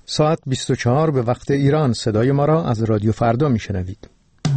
ساعت 24 به وقت ایران. صدای ما را از رادیو فردا میشنوید.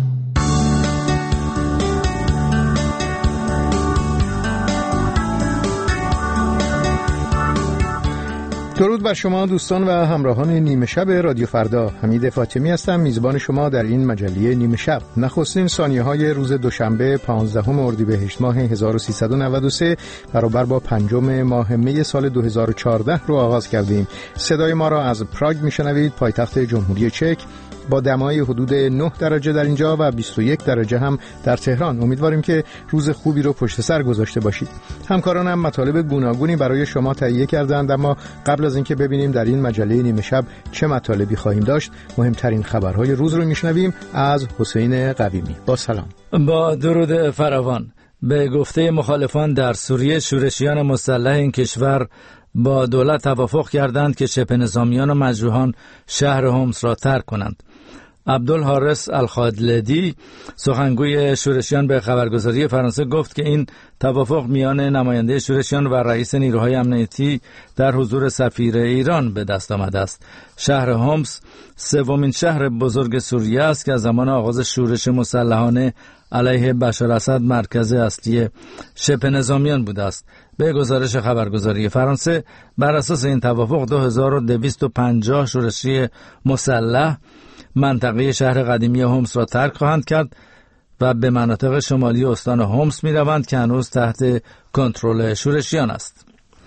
درود بر شما دوستان و همراهان نیمه شب رادیو فردا. حمید فاطمی هستم، میزبان شما در این مجله نیمه شب. نخستین ثانیه‌های روز دوشنبه 15 اردیبهشت ماه 1393 برابر با 5 ماه می سال 2014 رو آغاز کردیم. صدای ما را از پراگ میشنوید، پایتخت جمهوری چک، با دمای حدود 9 درجه در اینجا و 21 درجه هم در تهران. امیدواریم که روز خوبی رو پشت سر گذاشته باشید. همکارانم مطالب گوناگونی برای شما تهیه کردند، اما قبل از اینکه ببینیم در این مجله نیمه شب چه مطالبی خواهیم داشت، مهمترین خبرهای روز رو میشنویم از حسین قویمی. با سلام. با درود فراوان. به گفته مخالفان در سوریه، شورشیان مسلح این کشور با دولت توافق کردند که شبه نظامیان و مجروحان شهر هومس را ترک کنند. عبدالحارث الخالدی، سخنگوی شورشیان، به خبرگزاری فرانسه گفت که این توافق میان نماینده شورشیان و رئیس نیروهای امنیتی در حضور سفیر ایران به دست آمده است. شهر هومس سومین شهر بزرگ سوریه است که از زمان آغاز شورش مسلحانه علیه بشار اسد مرکز اصلی شبه نظامیان بوده است. به گزارش خبرگزاری فرانسه، بر اساس این توافق 2250 شورشی مسلح منطقه شهر قدیمی هومس را ترک خواهند کرد و به مناطق شمالی استان هومس می روند که هنوز تحت کنترل شورشیان است.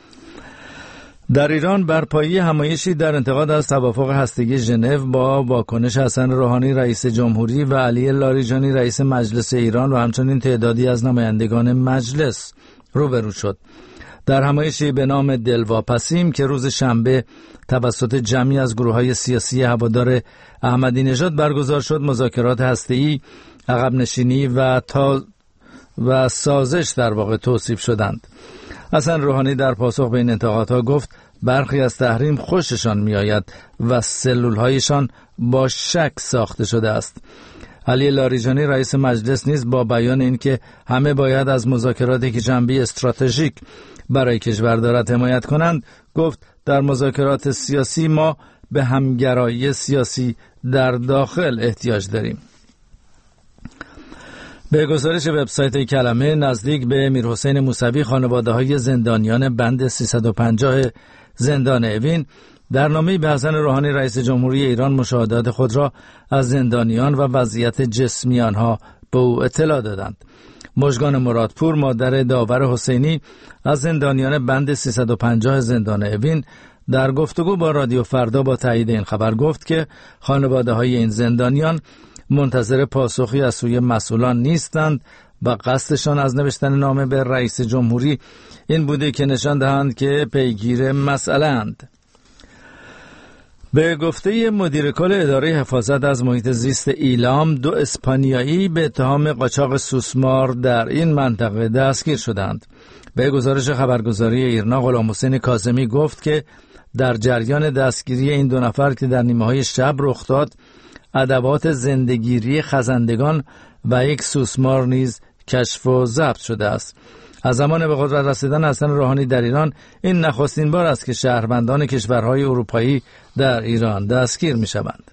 در ایران برپایی همایشی در انتقاد از توافق هستگی ژنو با واکنش حسن روحانی رئیس جمهوری و علی لاریجانی رئیس مجلس ایران و همچنین تعدادی از نمایندگان مجلس روبرو شد. در همایشی به نام دلواپسیم که روز شنبه توسط جمعی از گروه‌های سیاسی هوادار احمدی نژاد برگزار شد، مذاکرات هسته‌ای، عقب نشینی و سازش در واقع توصیف شدند. حسن روحانی در پاسخ به این انتقادها گفت برخی از تحریم خوششان میآید و سلولهایشان با شک ساخته شده است. علی لاریجانی رئیس مجلس نیز با بیان اینکه همه باید از مذاکراتی که جنبه استراتژیک برای کشور دارد حمایت کنند، گفت در مذاکرات سیاسی ما به همگرایی سیاسی در داخل احتیاج داریم. به گزارش وبسایت کلمه، نزدیک به میرحسین موسوی خانواده‌های زندانیان بند 350 زندان اوین در نامه‌ای به حسن روحانی رئیس جمهوری ایران مشاهدات خود را از زندانیان و وضعیت جسمی آنها به او اطلاع دادند. مژگان مرادپور، مادر داور حسینی از زندانیان بند 350 زندان اوین، در گفتگو با رادیو فردا با تایید این خبر گفت که خانواده‌های این زندانیان منتظر پاسخی از سوی مسئولان نیستند و قصدشان از نوشتن نامه به رئیس جمهوری این بوده که نشان دهند که پیگیر مسئله اند. به گفته مدیر کل اداره حفاظت از محیط زیست ایلام، 2 اسپانیایی به اتهام قاچاق سوسمار در این منطقه دستگیر شدند. به گزارش خبرگزاری ایرنا، غلامحسین کاظمی گفت که در جریان دستگیری این 2 نفر که در نیمه‌های شب رخ داد، ادوات زندگیری خزندگان و یک سوسمار نیز کشف و ضبط شده است. از زمان به قدرت رسیدن حسن روحانی در ایران، این نخستین بار است که شهروندان کشورهای اروپایی در ایران دستگیر می شوند.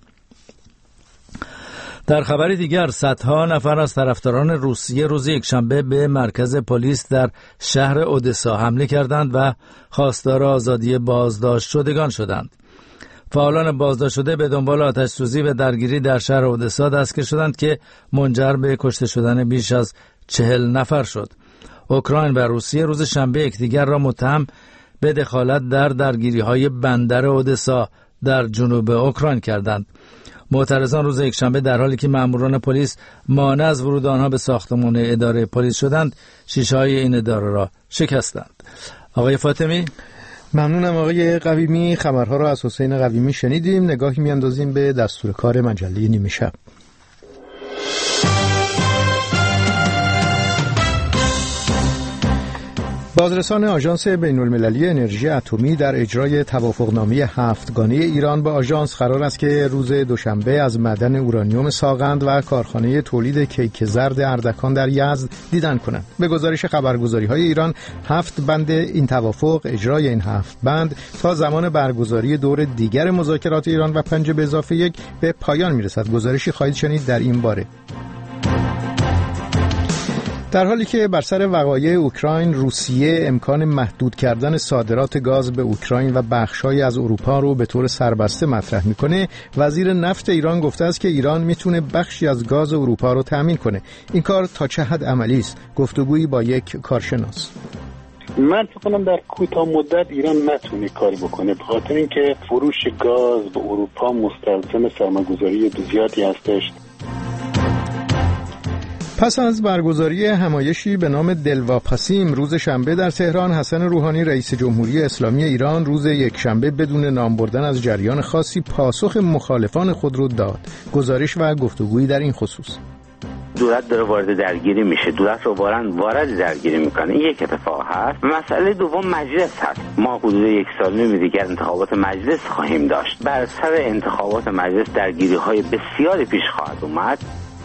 در خبری دیگر، صدها نفر از طرفداران روسیه روز یکشنبه به مرکز پلیس در شهر اودسا حمله کردند و خواستار آزادی بازداشت شدگان شدند. فعالان بازداشت شده به دنبال آتش‌سوزی و درگیری در شهر اودسا دستگیر شدند که منجر به کشته شدن بیش از 40 نفر شد. اوکراین و روسیه روز شنبه یکدیگر را متهم به دخالت در درگیری‌های بندر اودسا در جنوب اوکراین کردند. معترضان روز یکشنبه در حالی که ماموران پلیس مانع از ورود آنها به ساختمان اداره پلیس شدند، شیشه‌های این اداره را شکستند. آقای فاطمی، ممنونم. آقای قویمی، خبرها را از حسین قویمی شنیدیم. نگاهی میاندازیم به دستور کار مجله نیمه شب. بازرسان آژانس بین‌المللی انرژی اتمی در اجرای توافقنامه هفتگانه ایران با آژانس قرار است که روز دوشنبه از معدن اورانیوم ساغند و کارخانه تولید کیک زرد اردکان در یزد دیدن کنند. به گزارش خبرگزاری‌های ایران، 7 بند این توافق، اجرای این 7 بند تا زمان برگزاری دور دیگر مذاکرات ایران و 5+1 به پایان میرسد. گزارشی خواهید شنید در این باره. در حالی که بر سر وقایع اوکراین، روسیه امکان محدود کردن صادرات گاز به اوکراین و بخش‌هایی از اروپا رو به طور سربسته مطرح میکنه، وزیر نفت ایران گفته است که ایران میتونه بخشی از گاز اروپا رو تامین کنه. این کار تا چه حد عملی است؟ گفتگویی با یک کارشناس. من فکر کنم در کوتاه مدت ایران نتونه کاری بکنه، به خاطر اینکه فروش گاز به اروپا مستلزم سرمایه‌گذاری زیادی هستش. پس از برگزاری همایشی به نام دلواپسیم روز شنبه در تهران، حسن روحانی رئیس جمهوری اسلامی ایران روز یکشنبه بدون نام بردن از جریان خاصی پاسخ مخالفان خود رو داد. گزارش و گفتگویی در این خصوص. دولت داره وارد درگیری میشه، دولت رو وارد درگیری میکنه. این یک اتفاق هست. مسئله دوم مجلس هست. ما حدود 1 سال دیگر انتخابات مجلس خواهیم داشت. بر سر انتخابات مجلس درگیری های بسیاری پیش خواهد اومد.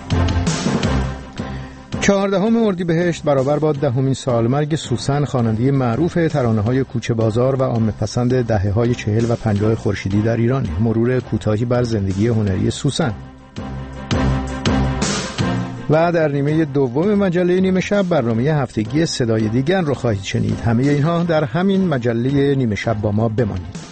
14 اردیبهشت برابر با 10مین سالمرگ سوسن، خواننده معروف ترانه‌های کوچه بازار و عامه‌پسند دهه‌های 40 و 50 خورشیدی در ایران. مرور کوتاهی بر زندگی هنری سوسن. و در نیمه دوم مجله نیمه شب برنامه هفتگی صدای دیگر رو خواهید شنید. همه اینها در همین مجله نیمه شب با ما بمانید.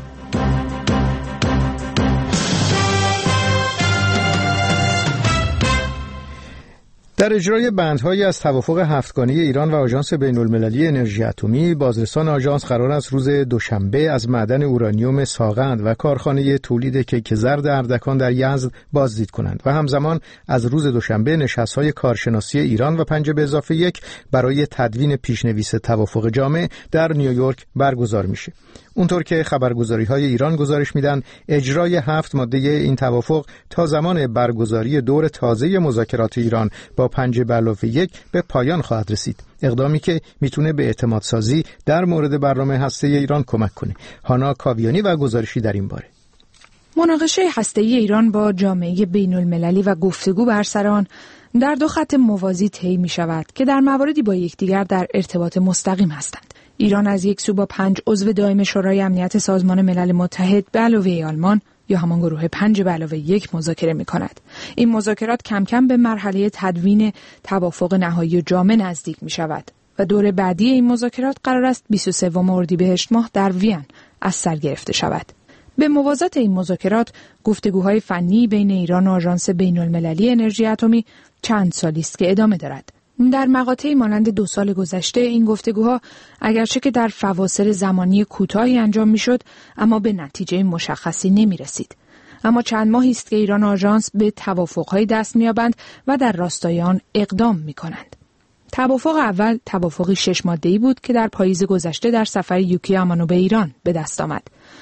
در اجرای بندهایی از توافق هفتگانه ایران و آژانس بین‌المللی انرژی اتمی، بازرسان آژانس قرار است روز دوشنبه از معدن اورانیوم ساغند و کارخانه تولید کیک زرد اردکان در یزد بازدید کنند و همزمان از روز دوشنبه نشست‌های کارشناسی ایران و 5+1 برای تدوین پیشنویس توافق جامع در نیویورک برگزار میشه. اونطور که خبرگزاری‌های ایران گزارش میدن، اجرای 7 ماده این توافق تا زمان برگزاری دور تازه مذاکرات ایران با 5+1 به پایان خواهد رسید. اقدامی که میتونه به اعتماد سازی در مورد برنامه هسته ایران کمک کنه. هانا کاویانی و گزارشی در این باره. مناقشه هسته‌ای ایران با جامعه بین‌المللی و گفتگو بر سر آن در 2 خط موازی طی می‌شود که در مواردی با یکدیگر در ارتباط مستقیم هستند. ایران از یک سو با 5 عضو دائم شورای امنیت سازمان ملل متحد به علاوه آلمان یا همان گروه 5+1 مذاکره می‌کند. این مذاکرات کم کم به مرحله تدوین توافق نهایی و جامع نزدیک می‌شود و دور بعدی این مذاکرات قرار است 23 اردیبهشت ماه در وین از سر گرفته شود. به موازات این مذاکرات، گفتگوهای فنی بین ایران و آژانس بین‌المللی انرژی اتمی چند سالی است که ادامه دارد. در مقاطعی مانند 2 سال گذشته این گفتگوها اگرچه که در فواصل زمانی کوتاهی انجام میشد، اما به نتیجه مشخصی نمی رسید. اما چند ماهی است که ایران و آژانس به توافق‌های دست می‌یابند و در راستای آن اقدام می‌کنند. توافق اول توافقی 6 ماده‌ای بود که در پاییز گذشته در سفر یوکی امانو به ایران به دست آمد.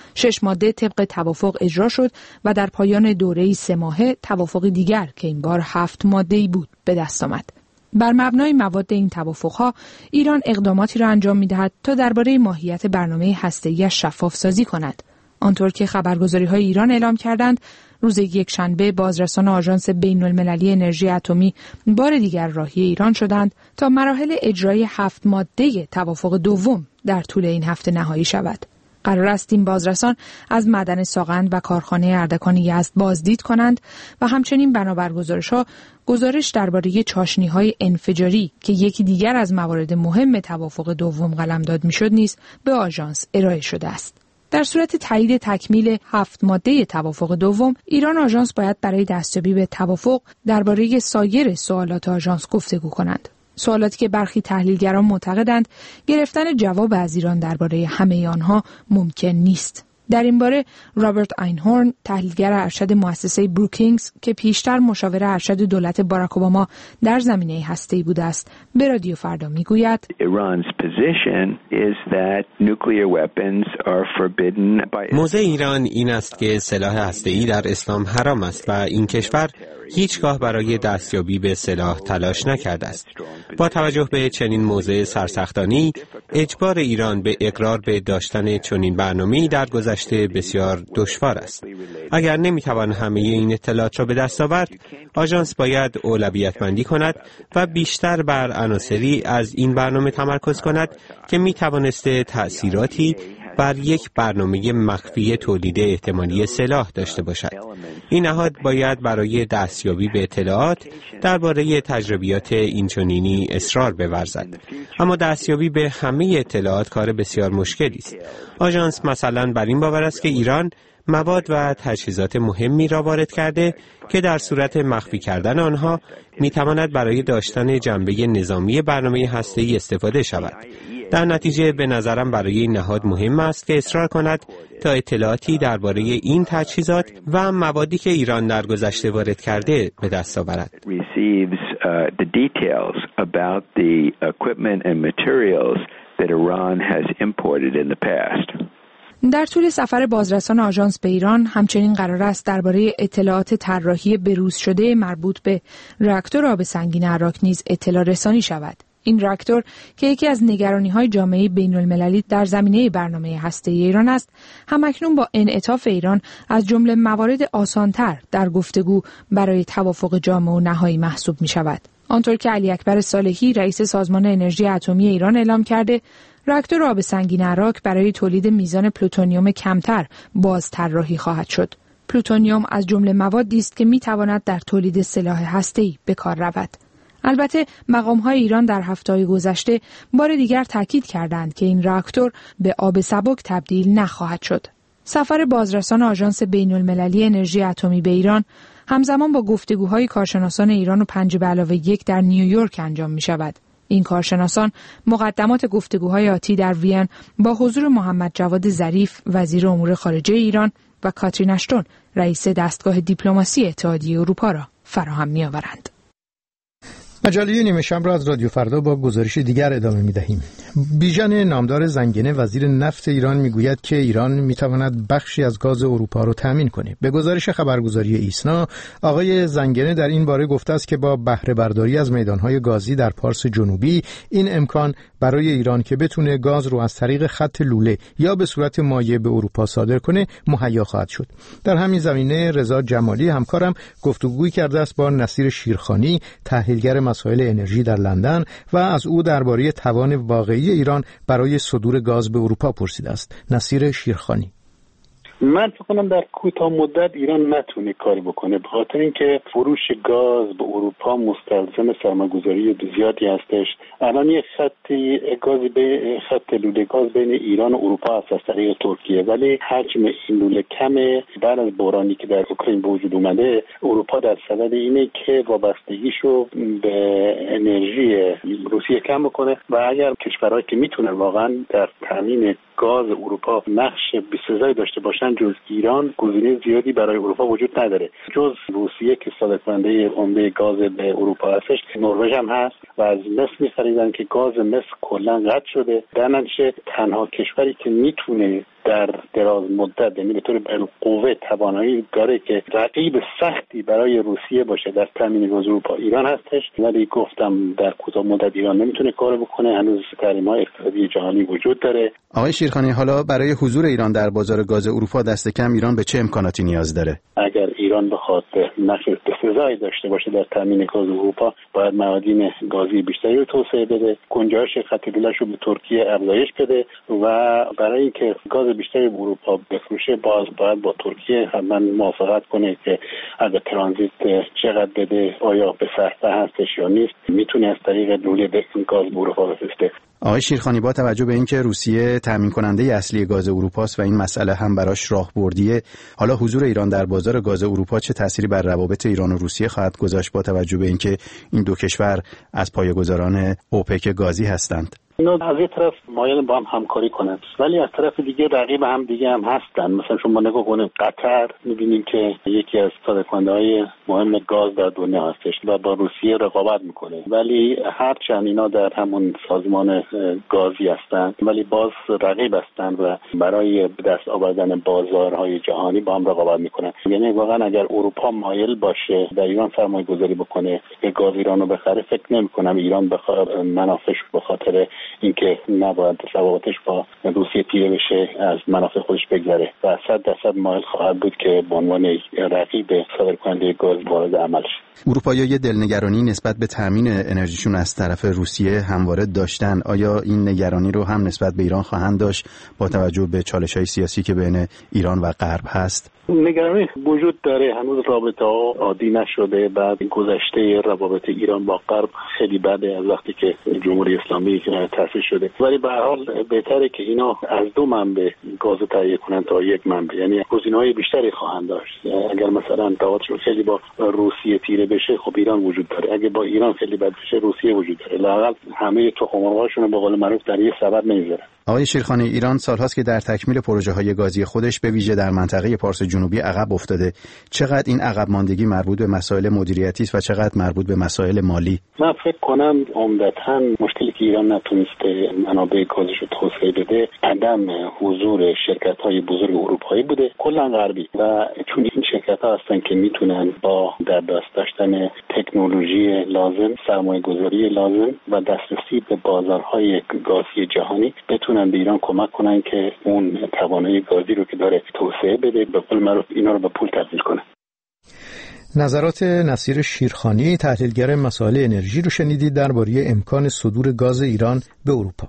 6 ماده طبق توافق اجرا شد و در پایان دوره‌ای 3 ماهه توافقی دیگر که این بار 7 ماده‌ای بود به دست آمد. بر مبنای مواد این توافق‌ها ایران اقداماتی را انجام می‌دهد تا درباره ماهیت برنامه هسته‌ای‌اش شفاف سازی کند. آنطور که خبرگزاری‌های ایران اعلام کردند، روز یکشنبه بازرسان آژانس بین‌المللی انرژی اتمی بار دیگر راهی ایران شدند تا مراحل اجرای 7 ماده توافق دوم در طول این هفته نهایی شود. قرار است این بازرسان از معدن ساغند و کارخانه اردکان یزد بازدید کنند و همچنین بنابر گزارش‌ها گزارش درباره چاشنی‌های انفجاری که یکی دیگر از موارد مهم توافق دوم قلمداد می‌شد نیز به آژانس ارائه شده است. در صورت تایید تکمیل 7 ماده توافق دوم، ایران و آژانس باید برای دستیابی به توافق درباره سایر سوالات آژانس گفتگو کنند. سوالاتی که برخی تحلیلگران معتقدند گرفتن جواب از ایران درباره همه آنها ممکن نیست. در این باره رابرت اینهورن، تحلیلگر ارشد مؤسسه بروکینگز که پیشتر مشاور ارشد دولت باراک اوباما در زمینه هسته‌ای بوده است، به رادیو فردا میگوید موضع ایران این است که سلاح هسته‌ای در اسلام حرام است و این کشور هیچگاه برای دستیابی به سلاح تلاش نکرده است. با توجه به چنین موضع سرسختانه‌ای، اجبار ایران به اقرار به داشتن چنین برنامه‌ای در گذشته بسیار دشوار است. اگر نمی‌توان همه این اطلاعات را به دست آورد، آژانس باید اولویت‌بندی کند و بیشتر بر عناصری از این برنامه تمرکز کند که می‌توانسته تأثیراتی بر یک برنامه مخفی تولید احتمالی سلاح داشته باشد. این نهاد باید برای دستیابی به اطلاعات درباره تجربیات اینچنینی اصرار بورزد. اما دستیابی به همه اطلاعات کار بسیار مشکلی است. آژانس مثلا بر این باور است که ایران مواد و تجهیزات مهمی را وارد کرده که در صورت مخفی کردن آنها میتواند برای داشتن جنبه نظامی برنامه هسته‌ای استفاده شود. در نتیجه به نظرم برای این نهاد مهم است که اصرار کند تا اطلاعاتی درباره این تجهیزات و موادی که ایران در گذشته وارد کرده به دست آورد. در طول سفر بازرسان آژانس به ایران همچنین قرار است درباره اطلاعات طراحی بروز شده مربوط به راکتور آب سنگین اراک نیز اطلاع رسانی شود. این راکتور که یکی از نگرانی‌های جامعه بین‌المللی در زمینه برنامه هسته‌ای ایران است، همکنون با انعطاف ایران از جمله موارد آسان‌تر در گفتگو برای توافق جامع و نهایی محسوب می‌شود. آنطور که علی اکبر صالحی رئیس سازمان انرژی اتمی ایران اعلام کرده، راکتور آب سنگین اراک برای تولید میزان پلوتونیوم کمتر باز طراحی خواهد شد. پلوتونیوم از جمله موادی است که می‌تواند در تولید سلاح هسته‌ای به کار رود. البته مقام‌های ایران در هفته‌های گذشته بار دیگر تاکید کردند که این راکتور به آب سبک تبدیل نخواهد شد. سفر بازرسان آژانس بین‌المللی انرژی اتمی به ایران همزمان با گفتگوهای کارشناسان ایران و 5+1 در نیویورک انجام می‌شود. این کارشناسان مقدمات گفتگوهای آتی در وین با حضور محمد جواد ظریف وزیر امور خارجه ایران و کاترین اشتون رئیس دستگاه دیپلماسی اتحادیه اروپا را فراهم می‌آورند. مجله نیمه شب را از رادیو فردا با گزارش دیگر ادامه می‌دهیم. بیژن نامدار زنگنه وزیر نفت ایران میگوید که ایران میتواند بخشی از گاز اروپا را تامین کنه. به گزارش خبرگزاری ایسنا، آقای زنگنه در این باره گفته است که با بهره برداری از میدانهای گازی در پارس جنوبی این امکان برای ایران که بتونه گاز رو از طریق خط لوله یا به صورت مایع به اروپا صادر کنه مهیا خواهد شد. در همین زمینه رضا جمالی همکارم گفتگویی کرده است با نصیر شیرخانی، تحلیلگر مسائل انرژی در لندن و از او درباره توان واقعی ایران برای صدور گاز به اروپا پرسیده است. نصیر شیرخانی: من فکر کنم در کوتاه مدت ایران نتونه کاری بکنه، به خاطر اینکه فروش گاز به اروپا مستلزم سرمایه‌گذاری زیادی هستش. الان یک خط لوله گاز بین ایران و اروپا هست از طریق ترکیه، ولی حجم این لوله کمه. بعد از بحرانی که در اوکراین به وجود اومده، اروپا در صدد اینه که وابستگیشو به انرژی روسیه کم بکنه و اگر کشورهایی که میتونن واقعا در تامین گاز اروپا نقش بسزایی داشته باشن جز ایران، گزینه زیادی برای اروپا وجود نداره. جز روسیه که صادرکننده عمده گاز به اروپا هستش، نروژ هم هست و از مصر می‌خریدن که گاز مصر کلا قطع شده. در نتیجه تنها کشوری که میتونه در دراز مدت، یعنی به طور بالقوه توانایی داره که رقیب سختی برای روسیه باشه در تامین گاز اروپا، ایران هستش. ولی گفتم در کوتاه مدت ایران نمیتونه کار بکنه، هنوز تحریم‌های اقتصادی جهانی وجود داره. آقای شیرخانی، حالا برای حضور ایران در بازار گاز اروپا دست کم ایران به چه امکاناتی نیاز داره؟ اگر ایران بخواد نقش بسزایی داشته باشه در تامین گاز اروپا، باید معادن گازی بیشتری رو توسعه بده، گنجایش خط لوله‌اش رو به ترکیه افزایش بده و برای اینکه گاز بیشتری به اروپا بفروشه باید با ترکیه حتما موافقت کنه که از ترانزیت چقدر بده، آیا به صرفه هستش یا نیست، میتونه از طریق لوله گاز به اروپا بفرسته. آقای شیرخانی، با توجه به اینکه روسیه تامین کننده اصلی گاز اروپا است و این مسئله هم براش راهبردیه، حالا حضور ایران در بازار گاز اروپا چه تأثیری بر روابط ایران و روسیه خواهد گذاشت با توجه به اینکه این دو کشور از پایه‌گذاران اوپک گازی هستند؟ اینا از یه طرف مایل با هم همکاری کنن، ولی از طرف دیگه رقیب هم دیگه هم هستن. مثلا شما نگاه کنید قطر، می‌بینیم که یکی از صادرکننده‌های مهم گاز در دنیا هستش و با روسیه رقابت میکنه، ولی هرچند اینا در همون سازمان گازی هستن ولی باز رقیب هستن و برای دست آوردن بازارهای جهانی با هم رقابت میکنن. یعنی واقعا اگر اروپا مایل باشه در ایران سرمایه گذاری بکنه که گاز ایران رو بخره، فکر نمی‌کنم ایران بخواد منافعش به خاطر اینکه نباید روابطش با روسیه تیره بشه از منافع خودش بگذره و 100% مایل خواهد بود که به عنوان رقیب صادرکننده گاز وارد عمل شه. اروپایی‌ها یه دلنگرانی نسبت به تامین انرژیشون از طرف روسیه همواره داشتن. آیا این نگرانی رو هم نسبت به ایران خواهند داشت با توجه به چالش‌های سیاسی که بین ایران و غرب هست؟ نگرانی وجود داره، هنوز رابطه ها عادی نشده. بعد گذشته روابط ایران با غرب خیلی بده از وقتی که جمهوری اسلامی تأسیس شده، ولی به هر حال بهتره که اینا از دو منبع گاز تهیه کنن تا یک منبع، یعنی گزینه‌های بیشتری خواهند داشت. اگر مثلا تئاتر خیلی با روسیه تیره بشه، خب ایران وجود داره. اگه با ایران خیلی بد بشه، روسیه وجود داره. لااقل همه تخم مرغ‌هاشون به قول معروف در یه سبد نمیذارن. آقای شیرخانی، ایران سالهاست که در تکمیل پروژه‌های گازی خودش به ویژه در منطقه پارس جنوبی عقب افتاده. چقدر این عقب ماندگی مربوط به مسائل مدیریتی است و چقدر مربوط به مسائل مالی؟ من فکر کنم عمدتاً مشکلی که ایران نتونسته منابع گازش رو توسعه بده عدم حضور شرکت‌های بزرگ اروپایی بوده، کلاً غربی، و چون این شرکت‌ها هستن که میتونن با در دست داشتن تکنولوژی لازم، سرمایه‌گذاری لازم و دسترسی به بازارهای گازی جهانی بتونن به ایران کمک کنن که اون توانایی گازی رو که داره توسعه بده، به قول معروف اینا رو به پول تبدیل کنه. نظرات نصیر شیرخانی، تحلیلگر مسائل انرژی رو شنیدید درباره امکان صدور گاز ایران به اروپا.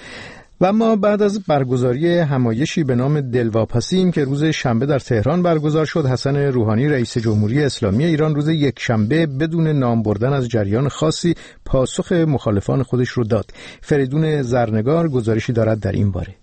و ما بعد از برگزاری همایشی به نام دلواپسیم که روز شنبه در تهران برگزار شد، حسن روحانی رئیس جمهوری اسلامی ایران روز یکشنبه بدون نام بردن از جریان خاصی پاسخ مخالفان خودش رو داد. فریدون زرنگار گزارشی دارد در این باره.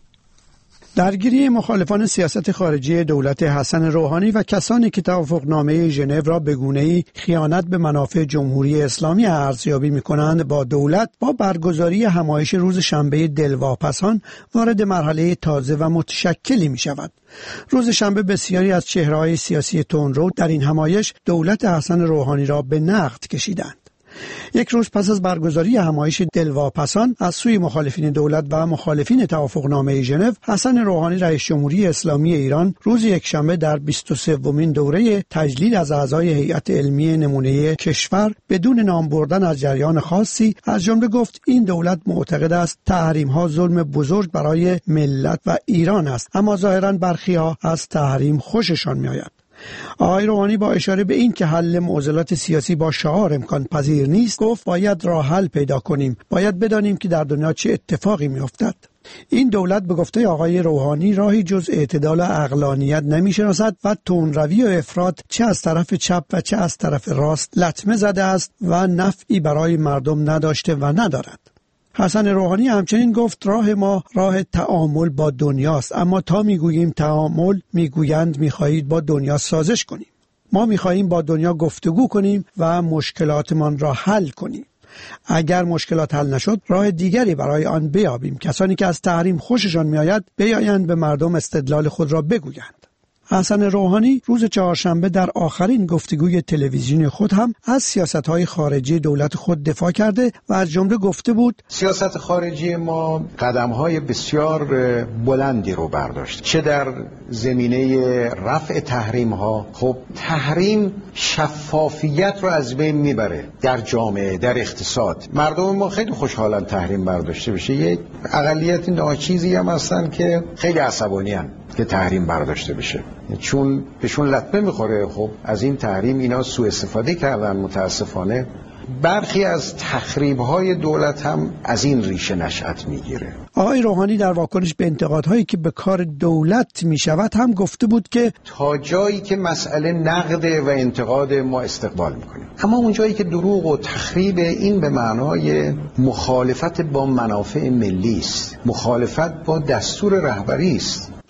درگیری مخالفان سیاست خارجی دولت حسن روحانی و کسانی که توافقنامه ژنو را به گونه‌ای خیانت به منافع جمهوری اسلامی ارزیابی می‌کنند با دولت با برگزاری همایش روز شنبه دلواپسان وارد مرحله تازه و متشکلی می‌شود. روز شنبه بسیاری از چهره‌های سیاسی تندرو در این همایش دولت حسن روحانی را به نقد کشیدند. یک روز پس از برگزاری همایش دلواپسان از سوی مخالفین دولت و مخالفین توافقنامه ژنو، حسن روحانی رئیس جمهوری اسلامی ایران روز یکشنبه در 23مین دوره تجلیل از اعضای هیئت علمی نمونه کشور بدون نام بردن از جریان خاصی از جمله گفت این دولت معتقد است تحریم‌ها ظلم بزرگ برای ملت و ایران است، اما ظاهراً برخی‌ها از تحریم خوششان می‌آید. آقای روحانی با اشاره به این که حل معضلات سیاسی با شعار امکان پذیر نیست، گفت باید راه حل پیدا کنیم، باید بدانیم که در دنیا چه اتفاقی می‌افتد. این دولت به گفته آقای روحانی راهی جز اعتدال و عقلانیت نمی‌شناسد و تندروی و افراط چه از طرف چپ و چه از طرف راست لطمه زده است و نفعی برای مردم نداشته و ندارد. حسن روحانی همچنین گفت راه ما راه تعامل با دنیاست، اما تا میگوییم تعامل میگویند میخواهید با دنیا سازش کنیم. ما میخواهیم با دنیا گفتگو کنیم و مشکلاتمان را حل کنیم. اگر مشکلات حل نشد راه دیگری برای آن بیابیم. کسانی که از تحریم خوششان میآید بیایند به مردم استدلال خود را بگویند. حسن روحانی روز چهارشنبه در آخرین گفتگوی تلویزیونی خود هم از سیاست‌های خارجی دولت خود دفاع کرده و از جمله گفته بود سیاست خارجی ما قدم‌های بسیار بلندی رو برداشت، چه در زمینه رفع تحریم‌ها. خب تحریم شفافیت رو از بین میبره در جامعه، در اقتصاد. مردم ما خیلی خوشحالن تحریم برداشته بشه. یک اقلیت ناچیزی هم هستن که خیلی عصبانی هستن که تحریم برداشته بشه، چون بهشون لطمه میخوره. خب از این تحریم اینا سوء استفاده کردن. متاسفانه برخی از تخریب‌های دولت هم از این ریشه نشأت میگیره. آقای روحانی در واکنش به انتقادهایی که به کار دولت میشود هم گفته بود که تا جایی که مسئله نقد و انتقاد ما استقبال میکنیم، اما اون جایی که دروغ و تخریب این به معنای مخالفت با منافع ملی است، مخالفت با دستور رهبری است،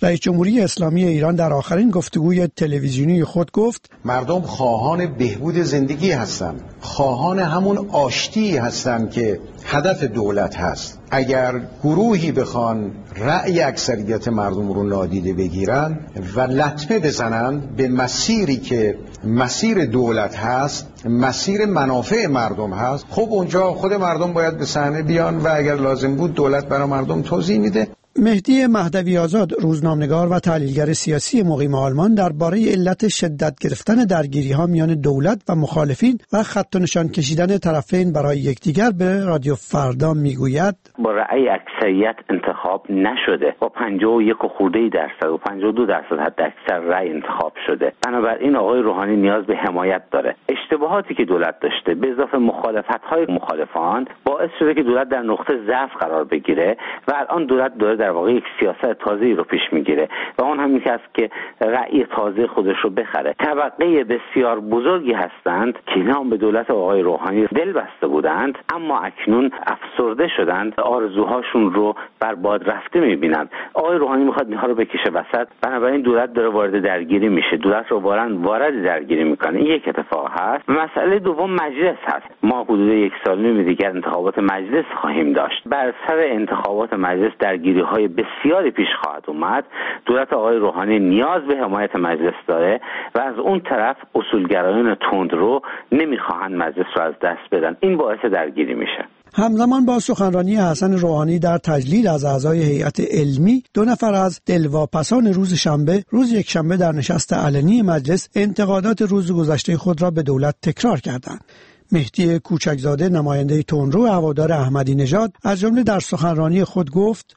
رئیس جمهوری اسلامی ایران در آخرین گفتگوی تلویزیونی خود گفت مردم خواهان بهبود زندگی هستند، خواهان همون آشتی هستند که هدف دولت هست. اگر گروهی بخوان رأی اکثریت مردم رو نادیده بگیرن و لطمه بزنند به مسیری که مسیر دولت هست، مسیر منافع مردم هست، خب اونجا خود مردم باید به صحنه بیان و اگر لازم بود دولت برای مردم توضیح میده. مهدی مهدوی آزاد، روزنامه‌نگار و تحلیلگر سیاسی مقیم آلمان، درباره علت شدت گرفتن درگیری‌ها میان دولت و مخالفین و خط و نشان کشیدن طرفین برای یکدیگر به رادیو فردا میگوید: با رأی اکثریت انتخاب نشده، با 51 خورده درصد و 52 درصد حد اکثر رأی انتخاب شده. بنابراین آقای روحانی نیاز به حمایت داره. اشتباهاتی که دولت داشته به اضافه مخالفت‌های مخالفان باعث شده که دولت در نقطه ضعف قرار بگیره و الان دولت داره در واقع یک سیاست تازه‌ای رو پیش میگیره و اون هم است که رأی تازه خودش رو بخره. طبقه بسیار بزرگی هستند که اینا به دولت آقای روحانی دل بسته بودند، اما اکنون افسرده شدند، آرزوهاشون رو بر باد رفته میبینند. آقای روحانی میخواد اینها رو بکشه وسط، بنابراین دولت داره وارد درگیری میشه، دولت رو وارد درگیری میکنه. این یک اتفاق هست. مسئله دوم مجلس هست. ما حدود 1 سال دیگر انتخابات مجلس خواهیم داشت. بر سر انتخابات مجلس درگیری‌های بسیاری پیش خواهد اومد. دولت آقای روحانی نیاز به حمایت مجلس داره و از اون طرف اصولگرایان تندرو نمیخواهند مجلس رو از دست بدن. این باعث درگیری میشه. همزمان با سخنرانی حسن روحانی در تجلیل از اعضای هیئت علمی، 2 نفر از دلواپسان روز شنبه، روز یکشنبه در نشست علنی مجلس انتقادات روز گذشته خود را به دولت تکرار کردند. مهدی کوچکزاده، نماینده تندرو هوادار احمدی نژاد، از جمله در سخنرانی خود گفت: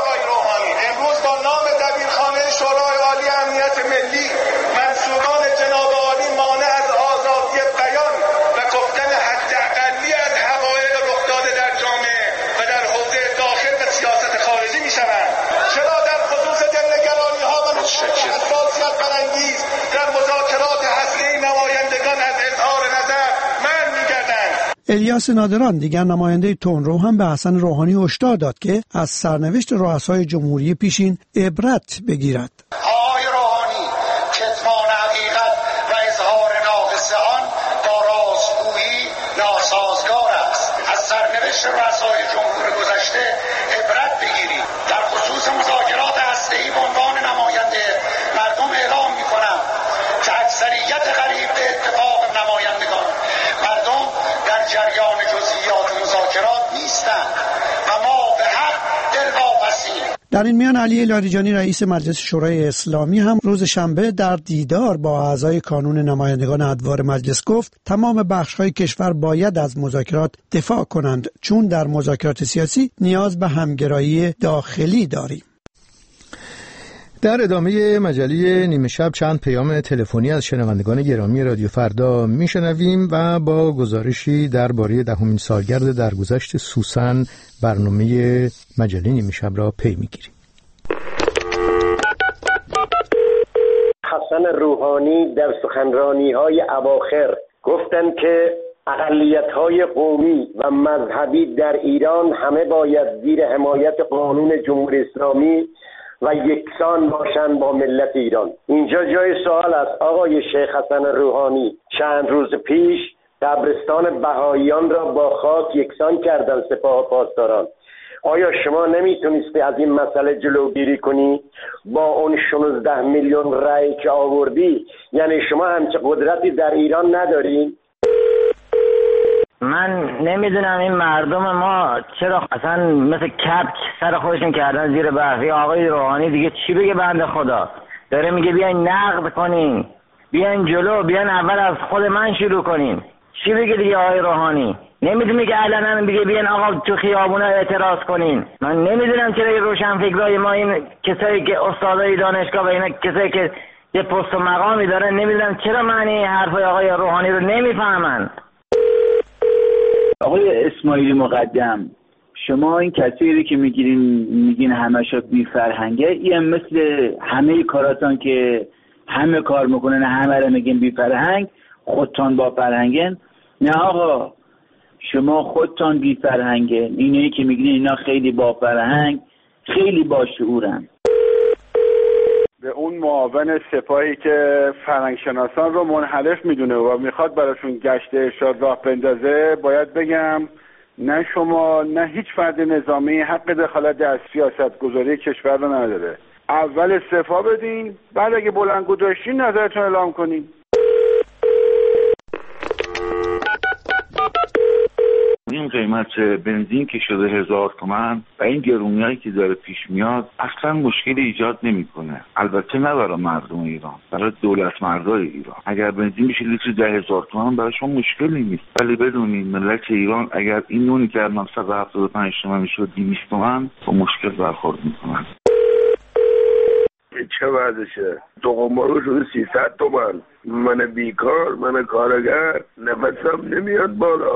الیاس نادران، دیگر نماینده تندرو، هم به حسن روحانی هشدار داد که از سرنوشت رؤسای جمهوری پیشین عبرت بگیرد. آقای روحانی کتمان حقیقت و اظهار ناقص آن با راستگویی ناسازگار است. از سرنوشت رؤسای جمهور گذشته عبرت بگیرید. در خصوص مذاکرات هسته‌ای به عنوان نماینده مردم اعلام می‌کنم که اکثریت قریب به اتفاق نمایندگان مردم در جریان جزئیات مذاکرات نیستند و ما به حق دلواپسیم. در این میان علی لاریجانی، رئیس مجلس شورای اسلامی، هم روز شنبه در دیدار با اعضای کانون نمایندگان ادوار مجلس گفت تمام بخش‌های کشور باید از مذاکرات دفاع کنند، چون در مذاکرات سیاسی نیاز به همگرایی داخلی داریم. در ادامه مجله نیمه شب چند پیام تلفنی از شنوندگان گرامی رادیو فردا میشنویم و با گزارشی درباره 10مین سالگرد درگذشت سوسن برنامه مجله نیمه شب را پی میگیریم. حسن روحانی در سخنرانی‌های اواخر گفتند که اقلیت‌های قومی و مذهبی در ایران همه باید زیر حمایت قانون جمهوری اسلامی و یکسان باشند با ملت ایران. اینجا جای سوال است. آقای شیخ حسن روحانی چند روز پیش قبرستان بهائیان را با خاک یکسان کردند سپاه پاسداران. آیا شما نمیتونستی از این مسئله جلوگیری کنی؟ با اون 16 میلیون رأی که آوردی، یعنی شما همچه قدرتی در ایران ندارین؟ من نمیدونم این مردم ما چرا اصلا مثل کپک سر خودشون کردن زیر برفی. آقای روحانی دیگه چی بگه؟ بنده خدا داره میگه بیاین نقد کنین، بیاین جلو، بیاین اول از خود من شروع کنین. چی بگه دیگه آقای روحانی؟ نمیدونه که علنا بگه بیاین آقا تو خیابونا اعتراض کنین. من نمیدونم چرا روشنفکرای ما، این کسایی که استادای دانشگاه و اینا کسایی که یه پست و مقامی دارن، نمیدونم چرا معنی حرفای آقای روحانی رو نمیفهمن. آقای اسماعیلی مقدم، شما این کسایی که میگین همشو بی فرهنگه، این مثل همه کاراتان که همه کار میکنن همه رو میگین بی فرهنگ، خودتان با فرهنگن. نه آقا، شما خودتان بی فرهنگه. اینایی که میگین اینا خیلی با فرهنگ، خیلی با شعورن. به اون معاون سپاهی که فرهنگشناسان رو منحرف میدونه و میخواد براشون گشت ارشاد راه بندازه باید بگم نه شما نه هیچ فرد نظامی حق دخالت در سیاست گذاری کشور رو نداره. اول استعفا بدین، بعد اگه بلندگو داشتین نظرتون اعلام کنین. این قیمت بنزین که شده 1000 تومان و این گرونیایی که داره پیش میاد اصلا مشکلی ایجاد نمیکنه. البته نه برای مردم ایران، برای دولت مردای ایران. اگر بنزین بشه لیتر 10,000 تومان برای شما مشکلی نیست، ولی بدونید ملت ایران اگر این نونی که 975 تومان شد 200 تومان با مشکل برخورد میکنن. چه وضعشه؟ دوقمارو شده 300 تومان. من بیکار، من کارگر، نفسم نمیاد بالا.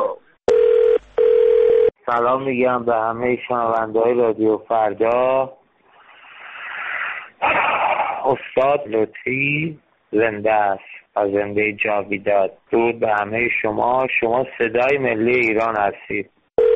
سلام میگم به همه شنونده‌های رادیو فردا. استاد لطفی زنده است و زنده جاویداد. درود به همه شما صدای ملی ایران هستید.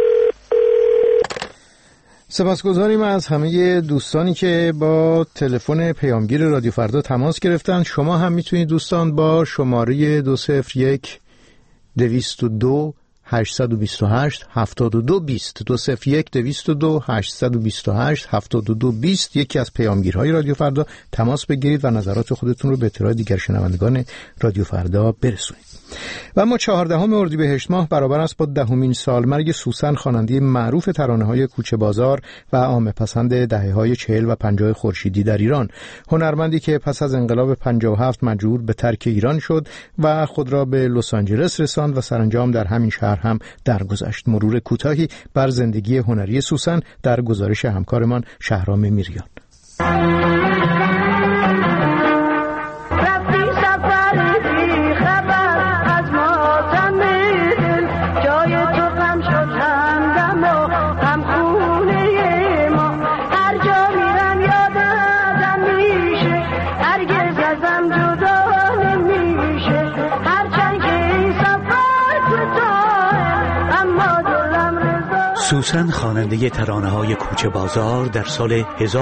سپاسگزاریم از همه دوستانی که با تلفن پیامگیر رادیو فردا تماس گرفتن. شما هم میتونید دوستان با شماره 201 202 828 7220 201 202 828 7220 یکی از پیامگیرهای رادیو فردا تماس بگیرید و نظرات خودتون رو به اطلاع دیگر شنوندگان رادیو فردا برسونید. و اما 14 اردیبهشت ماه برابر است با 10مین سالمرگ سوسن، خواننده معروف ترانه‌های کوچه بازار و عامه پسند دهه‌های 40 و 50 خورشیدی در ایران. هنرمندی که پس از انقلاب 57 مجبور به ترک ایران شد و خود را به لس آنجلس رساند و سرانجام در همین شهر هم درگذشت. مرور کوتاهی بر زندگی هنری سوسن در گزارش همکارمان شهرام میریان. سوسن خواننده ترانه‌های کوچه بازار در سال